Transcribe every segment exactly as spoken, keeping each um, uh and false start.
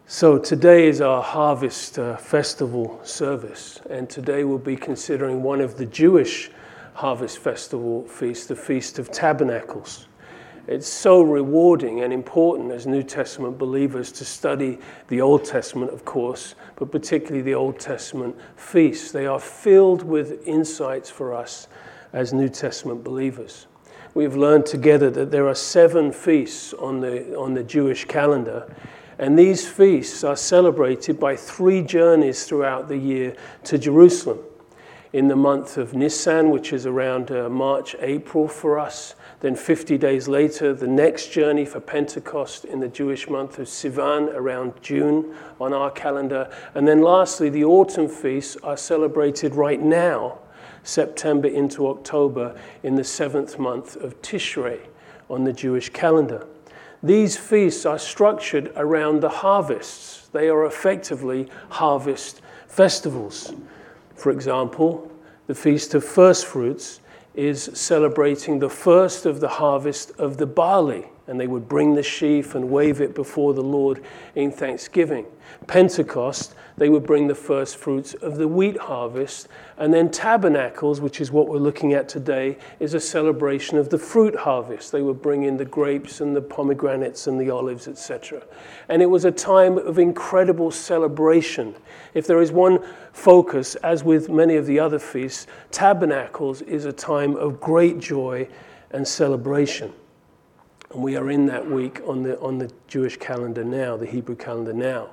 So today is our harvest uh, festival service, and today we'll be considering one of the Jewish harvest festival feasts, the Feast of Tabernacles. It's so rewarding and important as New Testament believers to study the Old Testament, of course, but particularly the Old Testament feasts. They are filled with insights for us as New Testament believers. We've learned together that there are seven feasts on the on the Jewish calendar. And these feasts are celebrated by three journeys throughout the year to Jerusalem. In the month of Nisan, which is around uh, March, April for us. Then fifty days later, the next journey for Pentecost in the Jewish month of Sivan, around June on our calendar. And then lastly, the autumn feasts are celebrated right now, September into October, in the seventh month of Tishrei on the Jewish calendar. These feasts are structured around the harvests. They are effectively harvest festivals. For example, the Feast of First Fruits is celebrating the first of the harvest of the barley, and they would bring the sheaf and wave it before the Lord in thanksgiving. Pentecost, they would bring the first fruits of the wheat harvest, and then Tabernacles, which is what we're looking at today, is a celebration of the fruit harvest. They would bring in the grapes and the pomegranates and the olives, et cetera. And it was a time of incredible celebration. If there is one focus, as with many of the other feasts, Tabernacles is a time of great joy and celebration. And we are in that week on the on the Jewish calendar now, the Hebrew calendar now.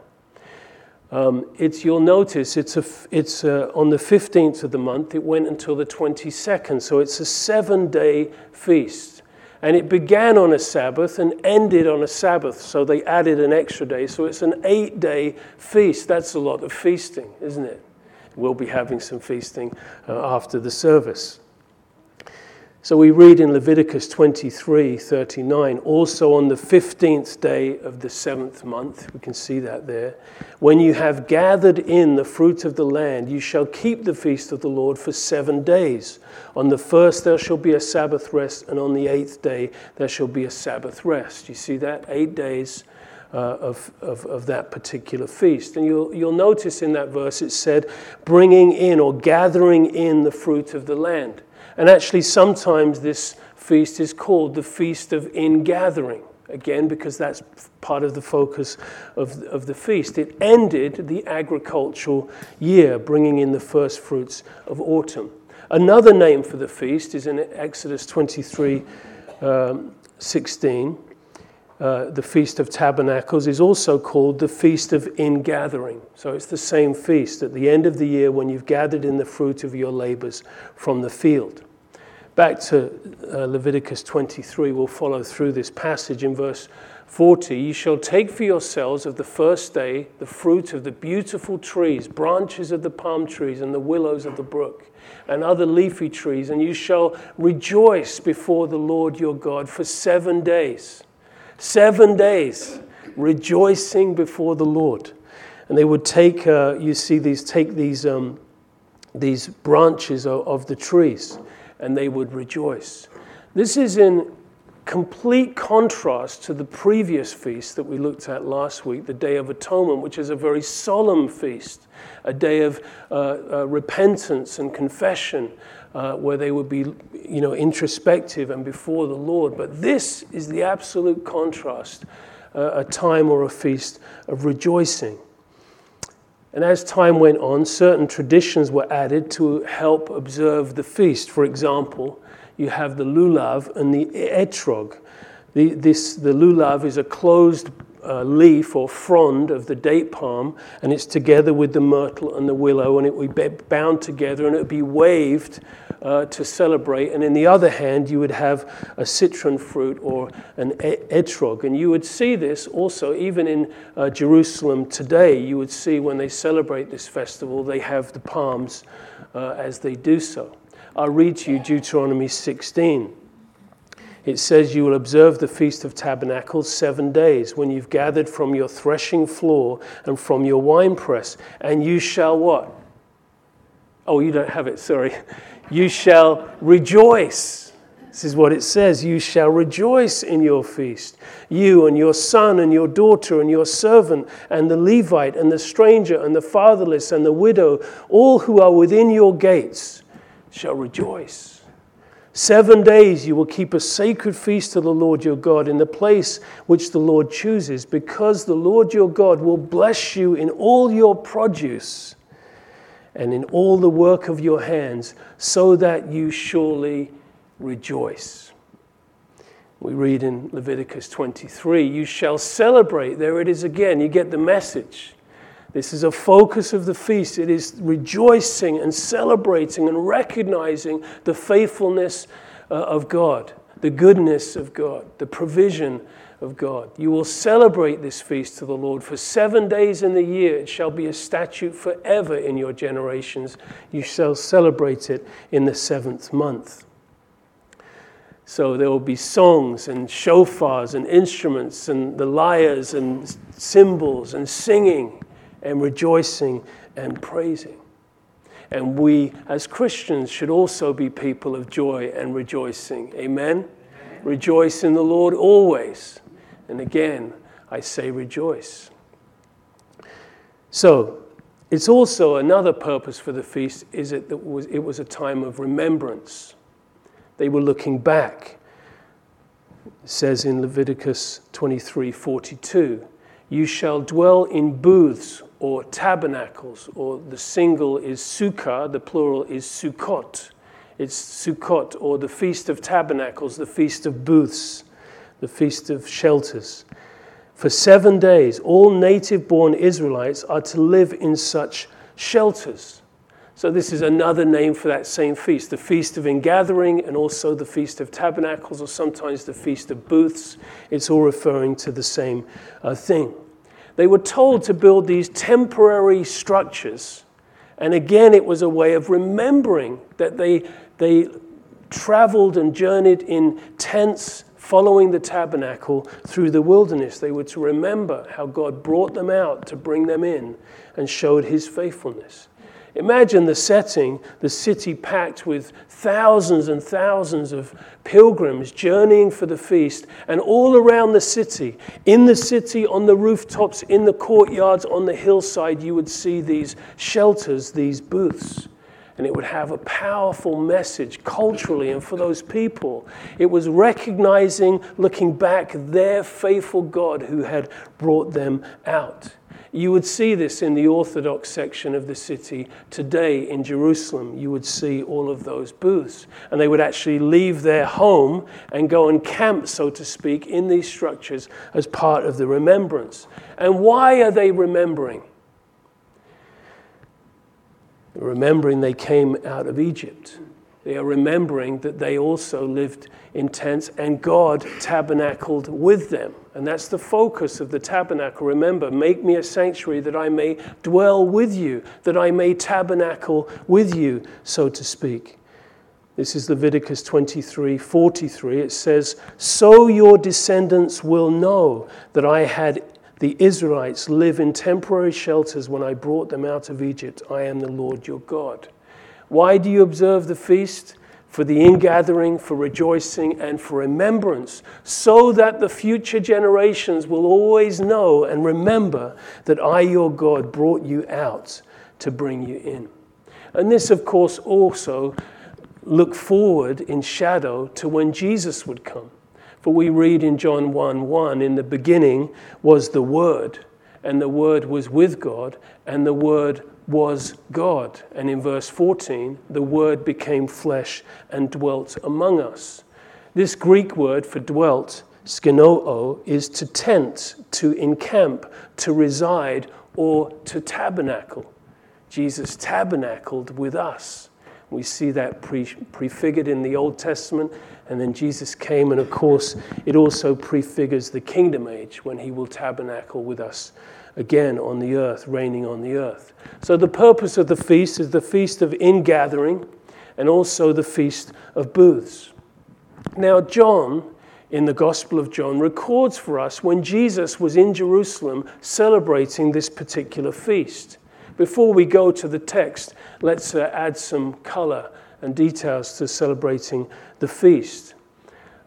Um, it's you'll notice it's a it's a, on the fifteenth of the month. It went until the twenty-second, so it's a seven-day feast, and it began on a Sabbath and ended on a Sabbath. So they added an extra day, so it's an eight-day feast. That's a lot of feasting, isn't it? We'll be having some feasting uh, after the service. So we read in Leviticus twenty-three thirty-nine, also on the fifteenth day of the seventh month, we can see that there, when you have gathered in the fruit of the land, you shall keep the feast of the Lord for seven days. On the first there shall be a Sabbath rest, and on the eighth day there shall be a Sabbath rest. You see that? Eight days uh, of, of, of that particular feast. And you'll, you'll notice in that verse it said, bringing in or gathering in the fruit of the land. And actually, sometimes this feast is called the Feast of Ingathering, again, because that's part of the focus of, of the feast. It ended the agricultural year, bringing in the first fruits of autumn. Another name for the feast is in Exodus twenty-three sixteen. Uh, the Feast of Tabernacles is also called the Feast of Ingathering. So it's the same feast at the end of the year when you've gathered in the fruit of your labors from the field. Back to uh, Leviticus twenty-three, we'll follow through this passage in verse forty. You shall take for yourselves of the first day the fruit of the beautiful trees, branches of the palm trees and the willows of the brook, and other leafy trees, and you shall rejoice before the Lord your God for seven days. Seven days rejoicing before the Lord. And they would take, uh, you see these, take these um, these branches of, of the trees, and they would rejoice. This is in complete contrast to the previous feast that we looked at last week, the Day of Atonement, which is a very solemn feast, a day of uh, uh, repentance and confession, Uh, where they would be, you know, introspective and before the Lord. But this is the absolute contrast, uh, a time or a feast of rejoicing. And as time went on, certain traditions were added to help observe the feast. For example, you have the lulav and the etrog. The, this, the lulav is a closed Uh, leaf or frond of the date palm, and it's together with the myrtle and the willow, and it would be bound together and it would be waved uh, to celebrate. And in the other hand, you would have a citron fruit or an etrog. And you would see this also even in uh, Jerusalem today. You would see when they celebrate this festival, they have the palms uh, as they do so. I'll read to you Deuteronomy sixteen. It says, you will observe the Feast of Tabernacles seven days when you've gathered from your threshing floor and from your winepress. And you shall what? Oh, you don't have it, sorry. You shall rejoice. This is what it says. You shall rejoice in your feast. You and your son and your daughter and your servant and the Levite and the stranger and the fatherless and the widow, all who are within your gates shall rejoice. Seven days you will keep a sacred feast to the Lord your God in the place which the Lord chooses, because the Lord your God will bless you in all your produce and in all the work of your hands, so that you surely rejoice. We read in Leviticus twenty-three, you shall celebrate. There it is again. You get the message. This is a focus of the feast. It is rejoicing and celebrating and recognizing the faithfulness uh, of God, the goodness of God, the provision of God. You will celebrate this feast to the Lord for seven days in the year. It shall be a statute forever in your generations. You shall celebrate it in the seventh month. So there will be songs and shofars and instruments and the lyres and cymbals and singing and rejoicing and praising. And we as Christians should also be people of joy and rejoicing. Amen? Amen. Rejoice in the Lord always. And again, I say rejoice. So it's also another purpose for the feast is it that was it was a time of remembrance. They were looking back. It says in Leviticus twenty-three forty-two, you shall dwell in booths or tabernacles, or the single is sukkah, the plural is sukkot. It's Sukkot, or the Feast of Tabernacles, the Feast of Booths, the Feast of Shelters. For seven days, all native-born Israelites are to live in such shelters. So this is another name for that same feast, the Feast of Ingathering and also the Feast of Tabernacles, or sometimes the Feast of Booths. It's all referring to the same uh, thing. They were told to build these temporary structures, and again it was a way of remembering that they, they traveled and journeyed in tents following the tabernacle through the wilderness. They were to remember how God brought them out to bring them in and showed his faithfulness. Imagine the setting, the city packed with thousands and thousands of pilgrims journeying for the feast, and all around the city, in the city, on the rooftops, in the courtyards, on the hillside, you would see these shelters, these booths. And it would have a powerful message culturally, and for those people, it was recognizing, looking back, their faithful God who had brought them out. You would see this in the Orthodox section of the city today in Jerusalem. You would see all of those booths. And they would actually leave their home and go and camp, so to speak, in these structures as part of the remembrance. And why are they remembering? They're remembering they came out of Egypt. They are remembering that they also lived in tents and God tabernacled with them. And that's the focus of the tabernacle. Remember, make me a sanctuary that I may dwell with you, that I may tabernacle with you, so to speak. This is Leviticus twenty-three forty-three. It says, so your descendants will know that I had the Israelites live in temporary shelters when I brought them out of Egypt. I am the Lord your God. Why do you observe the feast? For the ingathering, for rejoicing, and for remembrance, so that the future generations will always know and remember that I, your God, brought you out to bring you in. And this, of course, also looked forward in shadow to when Jesus would come. For we read in John one one, in the beginning was the Word, and the Word was with God, and the Word was God. And in verse fourteen, the Word became flesh and dwelt among us. This Greek word for dwelt, skenoo, is to tent, to encamp, to reside, or to tabernacle. Jesus tabernacled with us. We see that pre- prefigured in the Old Testament, and then Jesus came, and of course it also prefigures the kingdom age when he will tabernacle with us again on the earth, reigning on the earth. So the purpose of the feast is the feast of ingathering and also the feast of booths. Now John, in the Gospel of John, records for us when Jesus was in Jerusalem celebrating this particular feast. Before we go to the text, let's uh, add some color and details to celebrating the feast.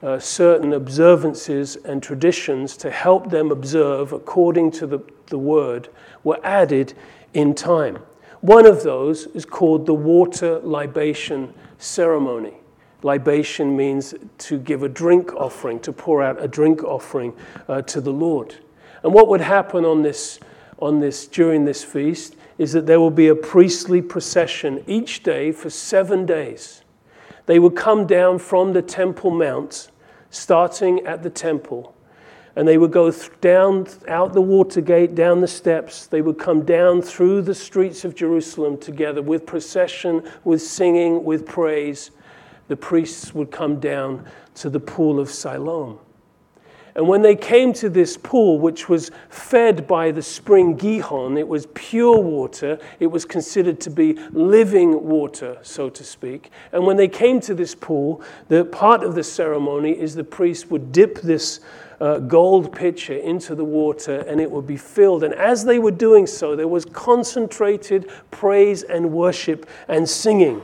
uh, certain observances and traditions to help them observe according to the, the word were added in time. One of those is called the water libation ceremony. Libation means to give a drink offering, to pour out a drink offering uh, to the Lord. And what would happen on this, on this during this feast is that there will be a priestly procession each day for seven days. They would come down from the Temple Mount, starting at the temple, and they would go th- down out the water gate, down the steps. They would come down through the streets of Jerusalem together with procession, with singing, with praise. The priests would come down to the pool of Siloam. And when they came to this pool, which was fed by the spring Gihon, it was pure water. It was considered to be living water, so to speak. And when they came to this pool, the part of the ceremony is the priest would dip this uh, gold pitcher into the water and it would be filled. And as they were doing so, there was concentrated praise and worship and singing.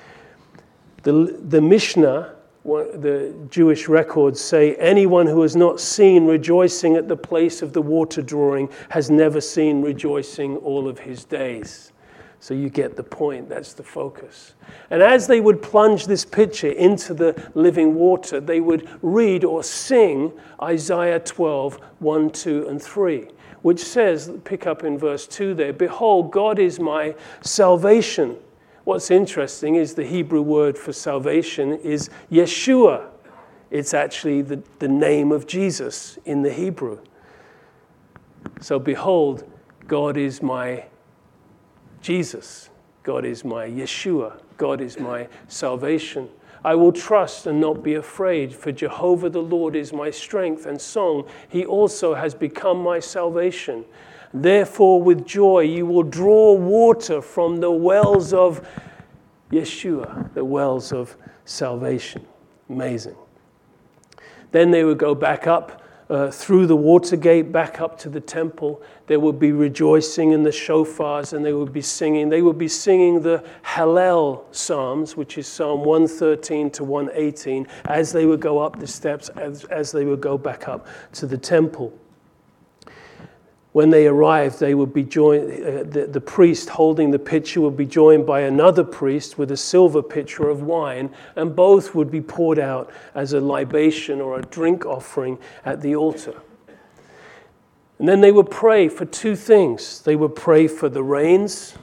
The, the Mishnah, the Jewish records say, anyone who has not seen rejoicing at the place of the water drawing has never seen rejoicing all of his days. So you get the point, that's the focus. And as they would plunge this pitcher into the living water, they would read or sing Isaiah twelve, one, two, and three, which says, pick up in verse two there, "Behold, God is my salvation." What's interesting is the Hebrew word for salvation is Yeshua. It's actually the, the name of Jesus in the Hebrew. So behold, God is my Jesus. God is my Yeshua. God is my salvation. I will trust and not be afraid, for Jehovah the Lord is my strength and song. He also has become my salvation. Therefore, with joy, you will draw water from the wells of Yeshua, the wells of salvation. Amazing. Then they would go back up uh, through the water gate, back up to the temple. There would be rejoicing in the shofars, and they would be singing. They would be singing the Hallel Psalms, which is Psalm one thirteen to one eighteen, as they would go up the steps, as, as they would go back up to the temple. When they arrived, they would be joined, uh, the, the priest holding the pitcher would be joined by another priest with a silver pitcher of wine, and both would be poured out as a libation or a drink offering at the altar. And then they would pray for two things. They would pray for the rains.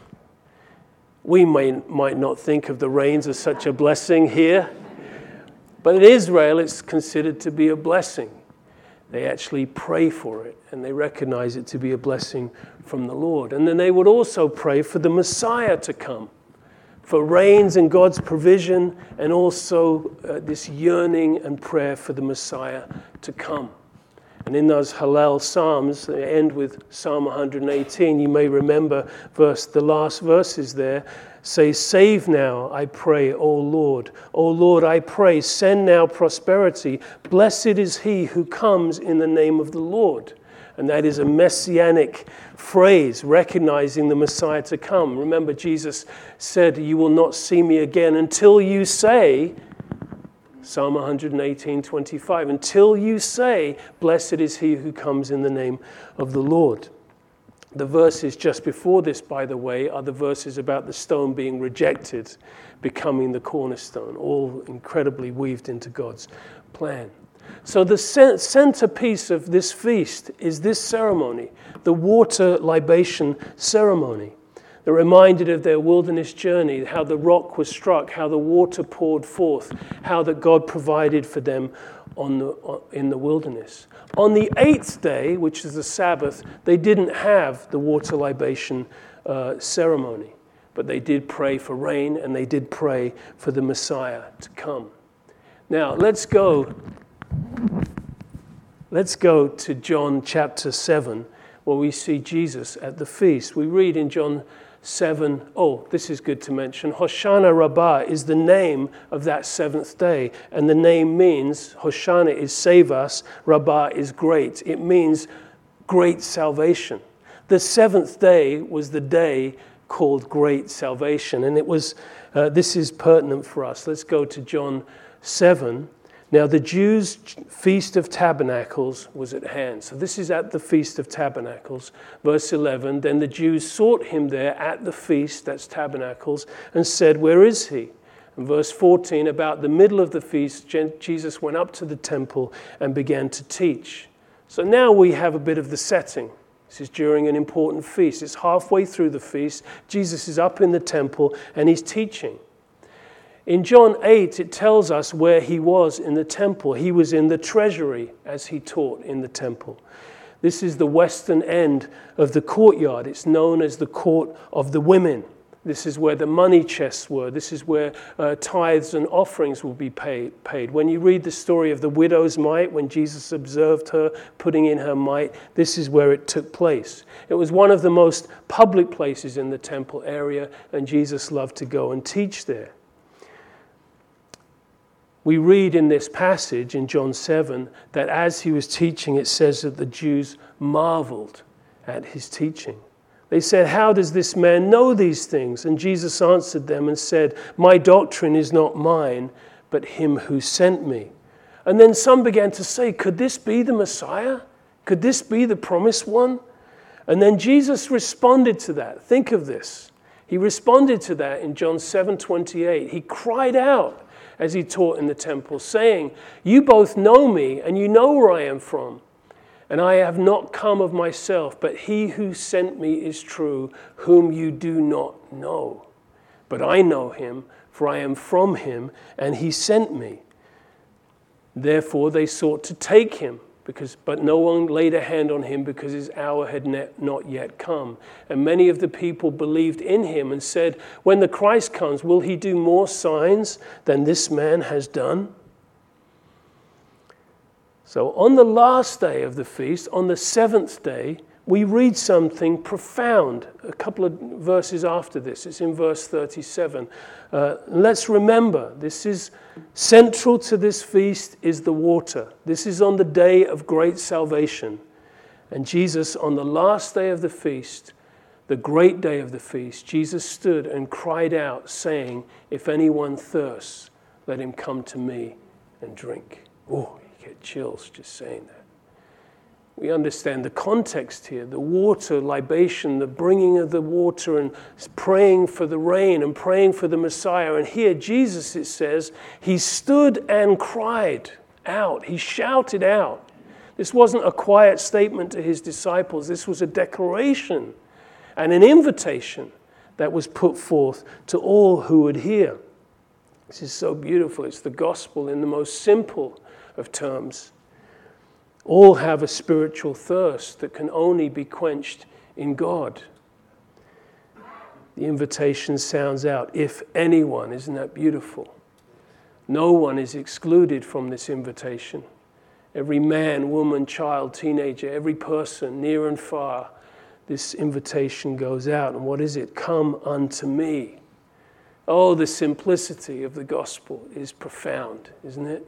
We may, might not think of the rains as such a blessing here, but in Israel it's considered to be a blessing. They actually pray for it, and they recognize it to be a blessing from the Lord. And then they would also pray for the Messiah to come, for rains and God's provision, and also uh, this yearning and prayer for the Messiah to come. And in those Hallel Psalms, they end with Psalm one eighteen. You may remember verse, the last verses there say, "Save now, I pray, O Lord. O Lord, I pray, send now prosperity. Blessed is he who comes in the name of the Lord." And that is a messianic phrase, recognizing the Messiah to come. Remember, Jesus said, "You will not see me again until you say," Psalm one eighteen, twenty-five, "until you say, blessed is he who comes in the name of the Lord." The verses just before this, by the way, are the verses about the stone being rejected, becoming the cornerstone, all incredibly weaved into God's plan. So the centerpiece of this feast is this ceremony, the water libation ceremony. They're reminded of their wilderness journey, how the rock was struck, how the water poured forth, how that God provided for them on the, in the wilderness. On the eighth day, which is the Sabbath, they didn't have the water libation uh, ceremony, but they did pray for rain, and they did pray for the Messiah to come. Now, let's go, let's go to John chapter seven, where we see Jesus at the feast. We read in John seven, oh, this is good to mention. Hoshana Rabbah is the name of that seventh day. And the name means, Hoshana is save us, Rabbah is great. It means great salvation. The seventh day was the day called great salvation. And it was, uh, this is pertinent for us. Let's go to John seven. Now the Jews' Feast of Tabernacles was at hand. So this is at the Feast of Tabernacles. Verse eleven, then the Jews sought him there at the feast, that's Tabernacles, and said, where is he? And verse fourteen, about the middle of the feast, Jesus went up to the temple and began to teach. So now we have a bit of the setting. This is during an important feast. It's halfway through the feast. Jesus is up in the temple and he's teaching. In John eight, it tells us where he was in the temple. He was in the treasury as he taught in the temple. This is the western end of the courtyard. It's known as the court of the women. This is where the money chests were. This is where uh, tithes and offerings will be paid, paid. When you read the story of the widow's mite, when Jesus observed her putting in her mite, this is where it took place. It was one of the most public places in the temple area, and Jesus loved to go and teach there. We read in this passage in John seven that as he was teaching, it says that the Jews marveled at his teaching. They said, how does this man know these things? And Jesus answered them and said, my doctrine is not mine, but him who sent me. And then some began to say, could this be the Messiah? Could this be the promised one? And then Jesus responded to that. Think of this. He responded to that in John seven twenty-eight. He cried out as he taught in the temple, saying, you both know me, and you know where I am from. And I have not come of myself, but he who sent me is true, whom you do not know. But I know him, for I am from him, and he sent me. Therefore they sought to take him, because but no one laid a hand on him, because his hour had ne- not yet come. And many of the people believed in him and said, when the Christ comes, will he do more signs than this man has done? So on the last day of the feast, on the seventh day, we read something profound. A couple of verses after this, it's in verse thirty-seven. Uh, let's remember, this is central to this feast is the water. This is on the day of great salvation. And Jesus, on the last day of the feast, the great day of the feast, Jesus stood and cried out, saying, if anyone thirsts, let him come to me and drink. Oh, you get chills just saying that. We understand the context here, the water libation, the bringing of the water and praying for the rain and praying for the Messiah. And here Jesus, it says, he stood and cried out. He shouted out. This wasn't a quiet statement to his disciples. This was a declaration and an invitation that was put forth to all who would hear. This is so beautiful. It's the gospel in the most simple of terms. All have a spiritual thirst that can only be quenched in God. The invitation sounds out, if anyone. Isn't that beautiful? No one is excluded from this invitation. Every man, woman, child, teenager, every person, near and far, this invitation goes out. And what is it? Come unto me. Oh, the simplicity of the gospel is profound, isn't it?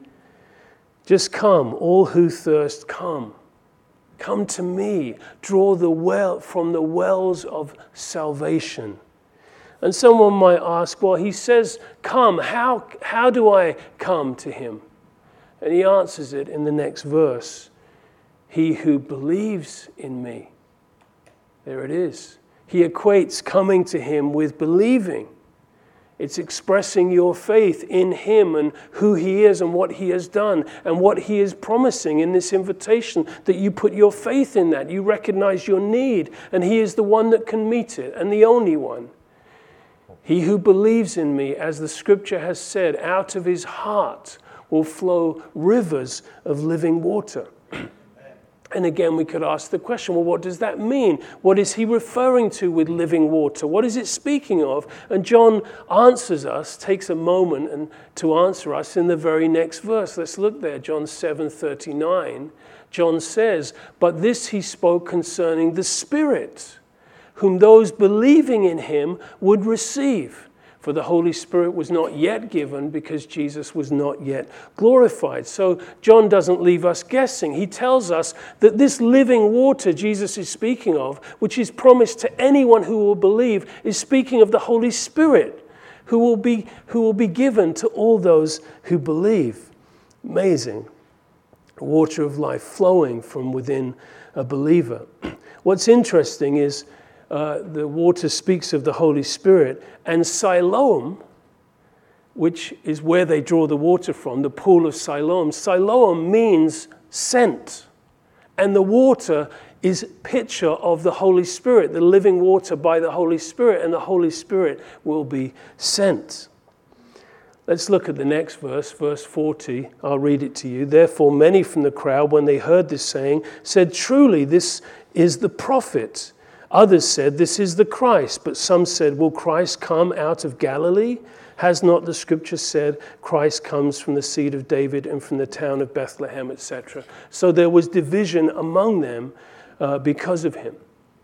Just come, all who thirst, come. Come to me. Draw the well from the wells of salvation. And someone might ask, well, he says, come. How, how do I come to him? And he answers it in the next verse. He who believes in me. There it is. He equates coming to him with believing. It's expressing your faith in him and who he is and what he has done and what he is promising in this invitation, that you put your faith in that. You recognize your need, and he is the one that can meet it and the only one. He who believes in me, as the scripture has said, out of his heart will flow rivers of living water. And again, we could ask the question, well, what does that mean? What is he referring to with living water? What is it speaking of? And John answers us, takes a moment and to answer us in the very next verse. Let's look there, John seven thirty-nine. John says, but this he spoke concerning the Spirit, whom those believing in him would receive. For the Holy Spirit was not yet given because Jesus was not yet glorified. So John doesn't leave us guessing. He tells us that this living water Jesus is speaking of, which is promised to anyone who will believe, is speaking of the Holy Spirit, who will be, who will be given to all those who believe. Amazing. Water of life flowing from within a believer. What's interesting is uh, the water speaks of the Holy Spirit, and Siloam, which is where they draw the water from, the pool of Siloam. Siloam means sent. And the water is a picture of the Holy Spirit, the living water by the Holy Spirit, and the Holy Spirit will be sent. Let's look at the next verse, verse forty. I'll read it to you. Therefore, many from the crowd, when they heard this saying, said, truly, this is the prophet. Others said, this is the Christ. But some said, will Christ come out of Galilee? Has not the scripture said, Christ comes from the seed of David and from the town of Bethlehem, et cetera. So there was division among them uh, because of him.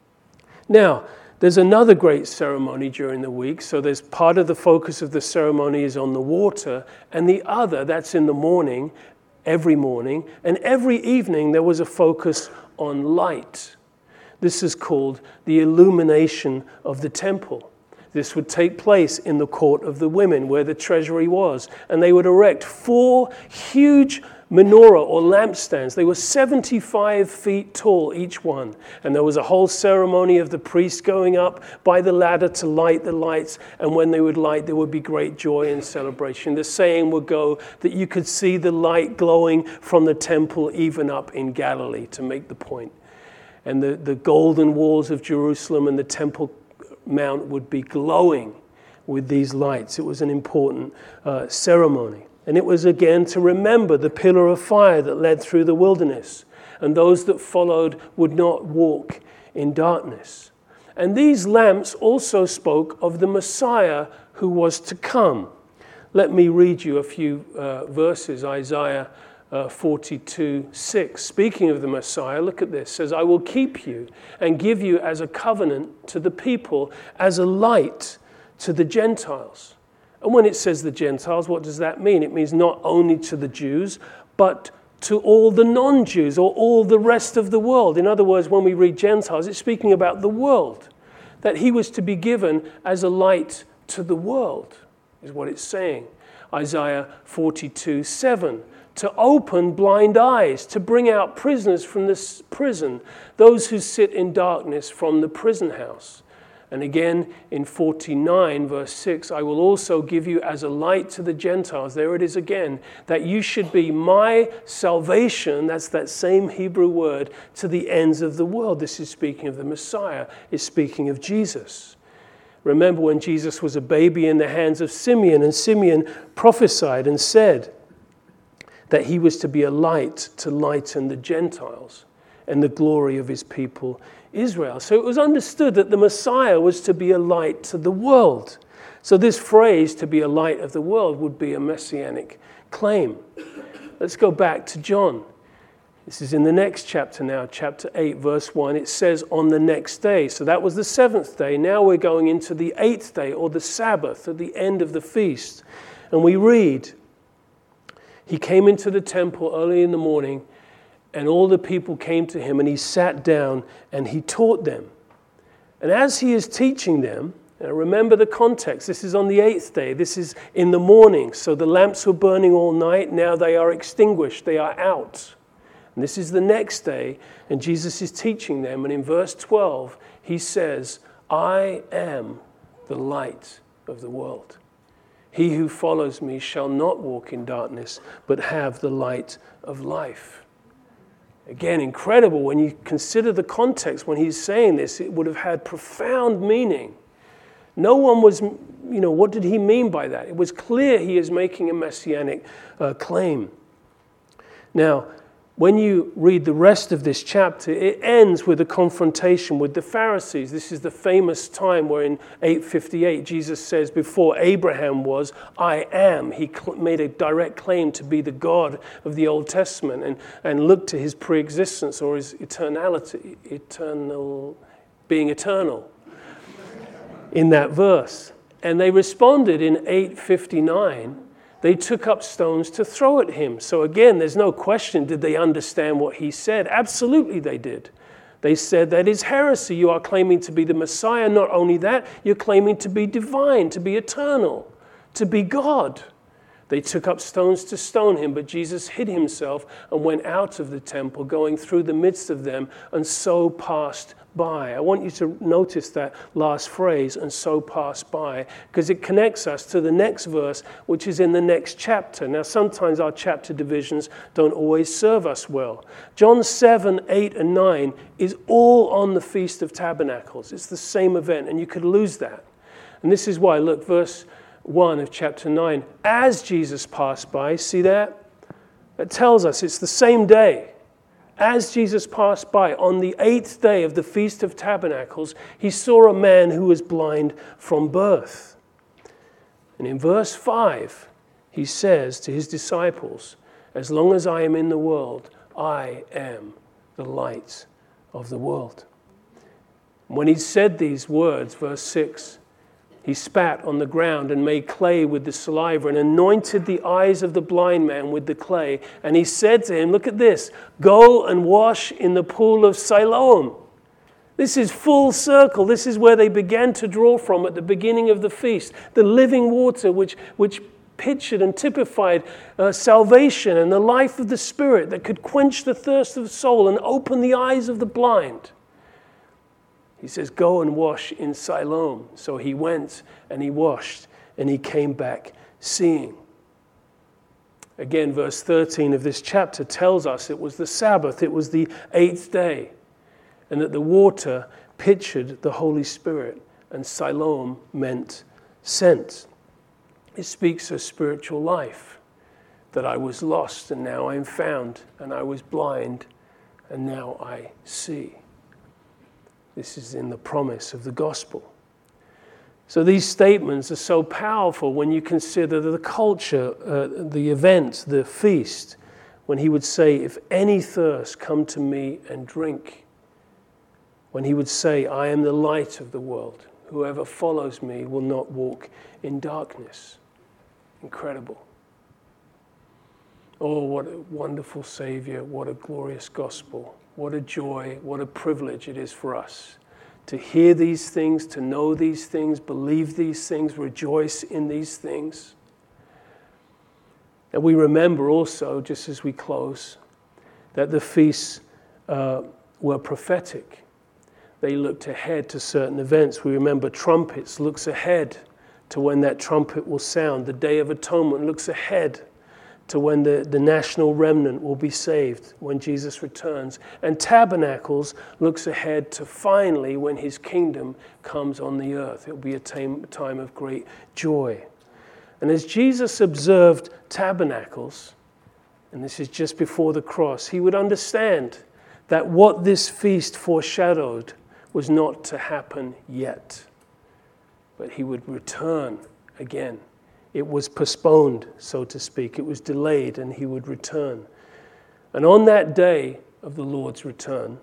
Now, there's another great ceremony during the week. So there's part of the focus of the ceremony is on the water, and the other, that's in the morning, every morning. And every evening there was a focus on light. This is called the illumination of the temple. This would take place in the court of the women, where the treasury was. And they would erect four huge menorah or lampstands. They were seventy-five feet tall, each one. And there was a whole ceremony of the priests going up by the ladder to light the lights. And when they would light, there would be great joy and celebration. The saying would go that you could see the light glowing from the temple even up in Galilee, to make the point. And the, the golden walls of Jerusalem and the temple mount would be glowing with these lights. It was an important uh, ceremony. And it was again to remember the pillar of fire that led through the wilderness. And those that followed would not walk in darkness. And these lamps also spoke of the Messiah who was to come. Let me read you a few uh, verses. Isaiah uh, forty-two six. Speaking of the Messiah, look at this. It says, I will keep you and give you as a covenant to the people, as a light to the Gentiles. And when it says the Gentiles, what does that mean? It means not only to the Jews, but to all the non-Jews or all the rest of the world. In other words, when we read Gentiles, it's speaking about the world, that he was to be given as a light to the world, is what it's saying. Isaiah forty-two seven, to open blind eyes, to bring out prisoners from the prison, those who sit in darkness from the prison house. And again in forty-nine verse six, I will also give you as a light to the Gentiles. There it is again, that you should be my salvation, that's that same Hebrew word, to the ends of the world. This is speaking of the Messiah, it's speaking of Jesus. Remember when Jesus was a baby in the hands of Simeon, and Simeon prophesied and said that he was to be a light to lighten the Gentiles and the glory of his people Israel. So it was understood that the Messiah was to be a light to the world. So this phrase, to be a light of the world, would be a messianic claim. Let's go back to John. This is in the next chapter now, chapter eight, verse one. It says, on the next day. So that was the seventh day. Now we're going into the eighth day, or the Sabbath, at the end of the feast. And we read, he came into the temple early in the morning, and all the people came to him, and he sat down and he taught them. And as he is teaching them, now remember the context, this is on the eighth day, this is in the morning, so the lamps were burning all night, now they are extinguished, they are out. And this is the next day, and Jesus is teaching them, and in verse twelve, he says, I am the light of the world. He who follows me shall not walk in darkness, but have the light of life. Again, incredible. When you consider the context when he's saying this, it would have had profound meaning. No one was, you know, what did he mean by that? It was clear he is making a messianic uh, claim. Now, when you read the rest of this chapter, it ends with a confrontation with the Pharisees. This is the famous time where in eight fifty-eight, Jesus says, before Abraham was, I am. He cl- made a direct claim to be the God of the Old Testament and, and looked to his pre-existence or his eternality, eternal, being eternal in that verse. And they responded in eight fifty-nine. They took up stones to throw at him. So again, there's no question, did they understand what he said? Absolutely they did. They said, that is heresy. You are claiming to be the Messiah. Not only that, you're claiming to be divine, to be eternal, to be God. They took up stones to stone him, but Jesus hid himself and went out of the temple, going through the midst of them, and so passed by. I want you to notice that last phrase, and so passed by, because it connects us to the next verse, which is in the next chapter. Now, sometimes our chapter divisions don't always serve us well. John seven, eight, and nine is all on the Feast of Tabernacles. It's the same event, and you could lose that. And this is why, look, verse one of chapter nine, as Jesus passed by, see that? That tells us it's the same day. As Jesus passed by on the eighth day of the Feast of Tabernacles, he saw a man who was blind from birth. And in verse five, he says to his disciples, as long as I am in the world, I am the light of the world. When he said these words, verse six, he spat on the ground and made clay with the saliva and anointed the eyes of the blind man with the clay. And he said to him, look at this, go and wash in the pool of Siloam. This is full circle. This is where they began to draw from at the beginning of the feast. The living water which, which pictured and typified uh, salvation and the life of the Spirit that could quench the thirst of the soul and open the eyes of the blind. He says, go and wash in Siloam. So he went and he washed and he came back seeing. Again, verse thirteen of this chapter tells us it was the Sabbath, it was the eighth day, and that the water pictured the Holy Spirit, and Siloam meant sent. It speaks of spiritual life, that I was lost and now I am found, and I was blind and now I see. This is in the promise of the gospel. So these statements are so powerful when you consider the culture, uh, the event, the feast, when he would say, if any thirst, come to me and drink. When he would say, I am the light of the world. Whoever follows me will not walk in darkness. Incredible. Oh, what a wonderful Savior. What a glorious gospel. What a joy, what a privilege it is for us to hear these things, to know these things, believe these things, rejoice in these things. And we remember also, just as we close, that the feasts uh, were prophetic. They looked ahead to certain events. We remember trumpets looks ahead to when that trumpet will sound. The Day of Atonement looks ahead to when the, the national remnant will be saved, when Jesus returns. And Tabernacles looks ahead to finally when his kingdom comes on the earth. It will be a time, time of great joy. And as Jesus observed Tabernacles, and this is just before the cross, he would understand that what this feast foreshadowed was not to happen yet, but he would return again. It was postponed, so to speak. It was delayed, and he would return. And on that day of the Lord's return,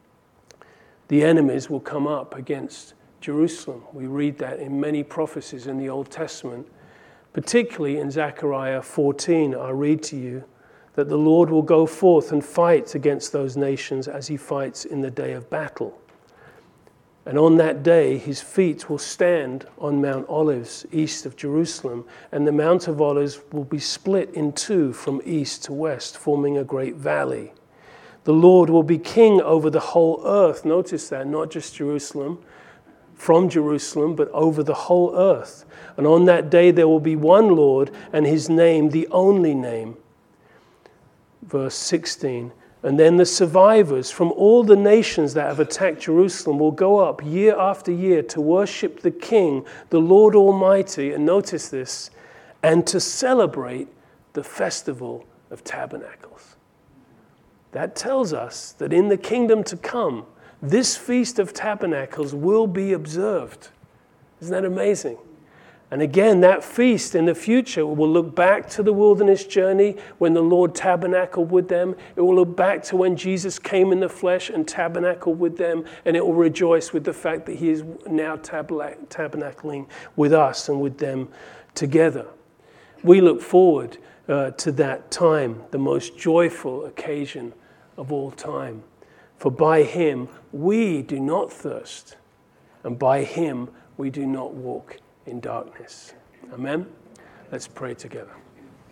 the enemies will come up against Jerusalem. We read that in many prophecies in the Old Testament, particularly in Zechariah fourteen. I'll read to you that the Lord will go forth and fight against those nations as he fights in the day of battle. And on that day, his feet will stand on Mount Olives, east of Jerusalem, and the Mount of Olives will be split in two from east to west, forming a great valley. The Lord will be king over the whole earth. Notice that, not just Jerusalem, from Jerusalem, but over the whole earth. And on that day, there will be one Lord, and his name, the only name. Verse sixteen. And then the survivors from all the nations that have attacked Jerusalem will go up year after year to worship the King, the Lord Almighty, and notice this, and to celebrate the festival of tabernacles. That tells us that in the kingdom to come, this Feast of Tabernacles will be observed. Isn't that amazing? And again, that feast in the future will look back to the wilderness journey when the Lord tabernacled with them. It will look back to when Jesus came in the flesh and tabernacled with them. And it will rejoice with the fact that he is now tabernacling with us and with them together. We look forward uh, to that time, the most joyful occasion of all time. For by him we do not thirst, and by him we do not walk in darkness. Amen? Let's pray together.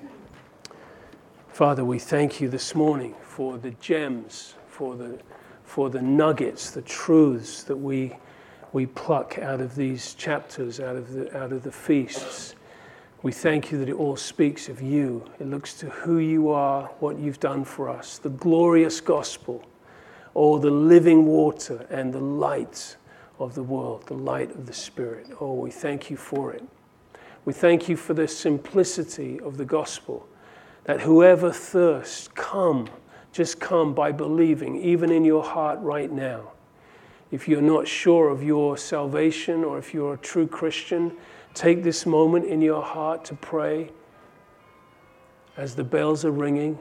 Father, we thank you this morning for the gems, for the, for the nuggets, the truths that we, we pluck out of these chapters, out of the, out of the feasts. We thank you that it all speaks of you. It looks to who you are, what you've done for us, the glorious gospel, oh, the living water and the light of the world, the light of the Spirit. Oh, we thank you for it. We thank you for the simplicity of the gospel, that whoever thirsts, come, just come by believing, even in your heart right now. If you're not sure of your salvation or if you're a true Christian, take this moment in your heart to pray as the bells are ringing.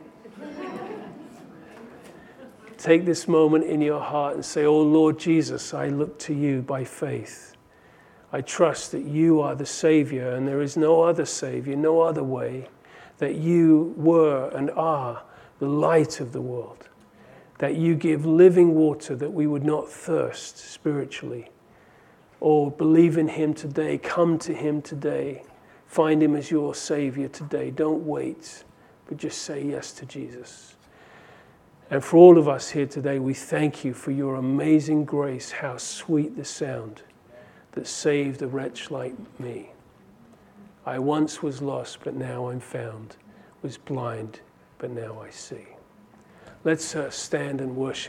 Take this moment in your heart and say, oh Lord Jesus, I look to you by faith. I trust that you are the Savior and there is no other Savior, no other way, that you were and are the light of the world, that you give living water that we would not thirst spiritually. Oh, believe in him today. Come to him today. Find him as your Savior today. Don't wait, but just say yes to Jesus. And for all of us here today, we thank you for your amazing grace. How sweet the sound that saved a wretch like me. I once was lost, but now I'm found. Was blind, but now I see. Let's uh, stand and worship.